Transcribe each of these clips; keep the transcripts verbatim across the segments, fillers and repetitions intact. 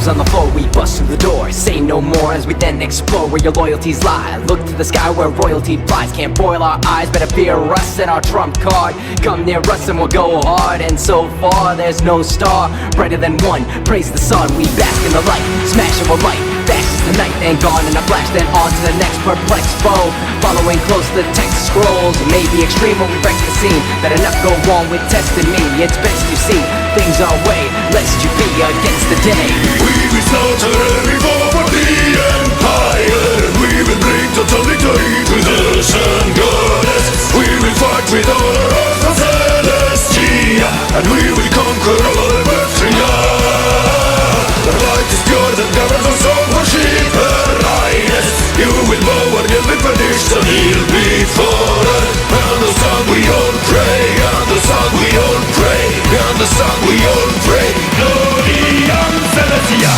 Knives on the floor, we bust through the door. Say no more as we then explore where your loyalties lie. Look to the sky where royalty flies. Can't boil our eyes, better fear us and our trump card. Come near us and we'll go hard. And so far there's no star brighter than one. Praise the sun, we bask in the light. Smash it with light, fast as the night. Then gone in a flash, then on to the next perplexed foe. Following close the text scrolls. It may be extreme when we break the scene. That enough go wrong with testing me. It's best you see things our way, lest you be against the day. We will slaughter every foe for the empire. We will bring total victory to the sun goddess. We will fight with all our hearts for Celestia, and we will conquer all of Earthria. The light is pure that governs us all, worship her highness. You will bow and you'll be punished and he'll be foreign. And the sun we all pray, and the sun we all pray, and the sun we all pray. Gloria Celestia.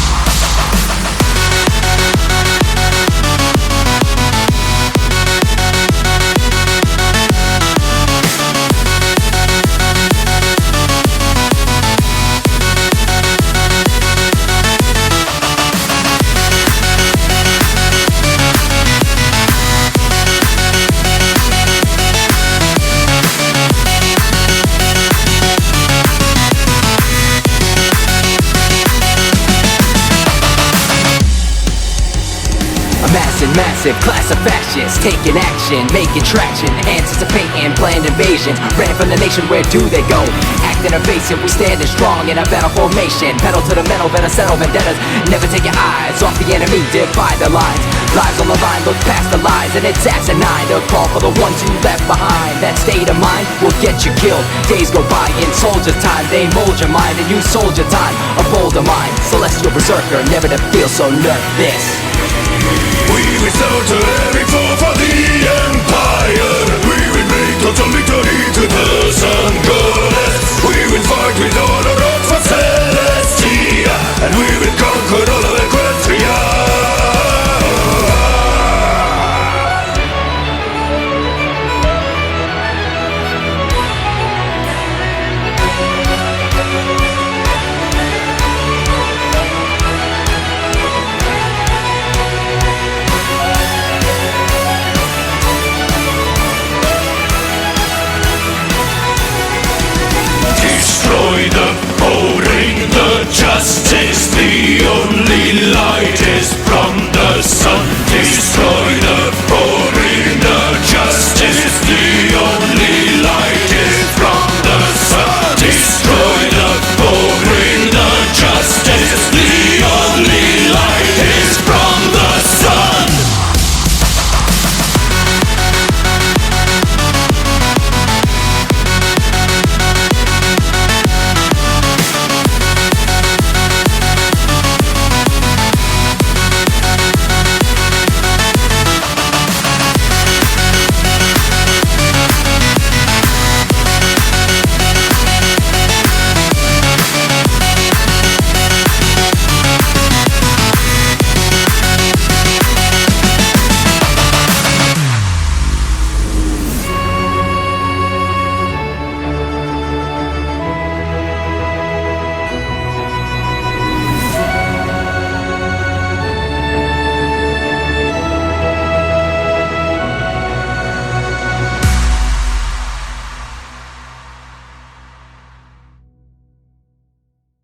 Massive, massive class of fascists taking action, making traction, anticipating planned invasions. Ran from the nation, where do they go? Acting evasive, we standing strong in a battle formation. Pedal to the metal, better settle vendettas. Never take your eyes off the enemy, divide the lines. Lives on the line, look past the lies, and it's asinine to call for the ones you left behind. That state of mind will get you killed. Days go by in soldier time, they mold your mind and you soldier time. A bolder mind, celestial berserker, never to feel so nervous. We will slaughter every foe for the empire. We will bring total victory to the sun goddess. We will fight with all our